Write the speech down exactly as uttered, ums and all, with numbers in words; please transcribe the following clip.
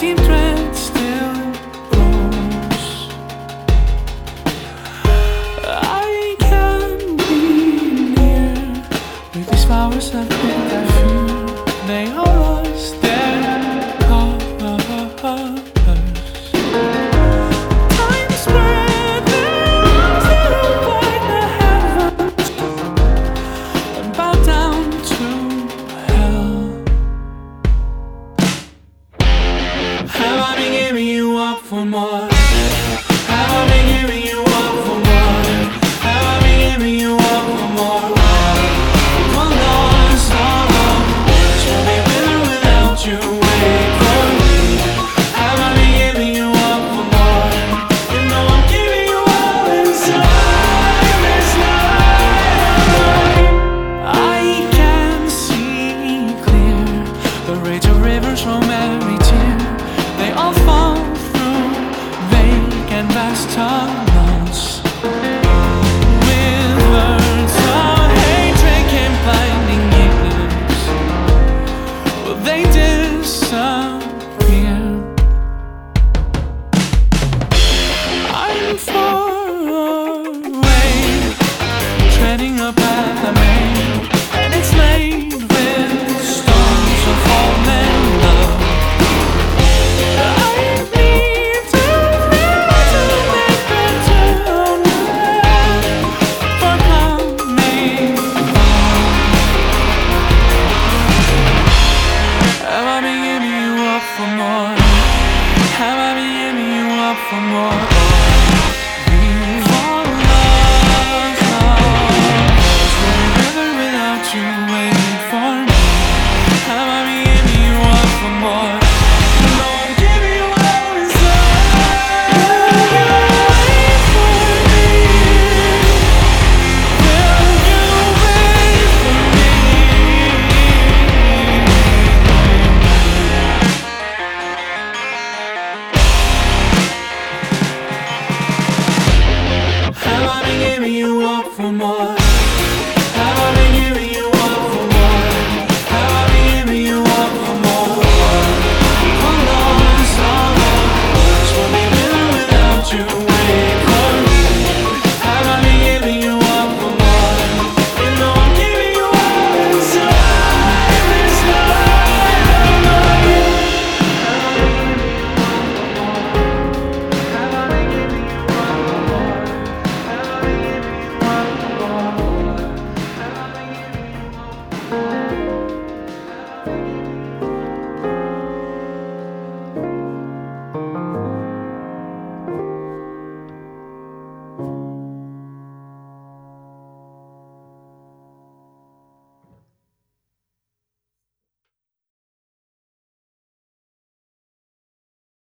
empty thread still grows. I can be near with these flowers that make I feel they are lost their colors. Time spread them to white the heavens and bow down to hell. Have I been giving you up for more? Have I been giving you up for more? Have I been giving you up for more? For lost all of the words will be with or without you. Wait for me. Have I been giving you up for more? You know I'm giving you all inside this night. I can see clear the rage of rivers from every tear. They all fall through vague and vast tunnels. With words of hatred came blinding years. Will they disappear? I'm far away, treading a path I made, and it's laid with stones of fallen love. I need to feel to make better for coming home. Have I been giving you up for more? Have I been giving you up for more?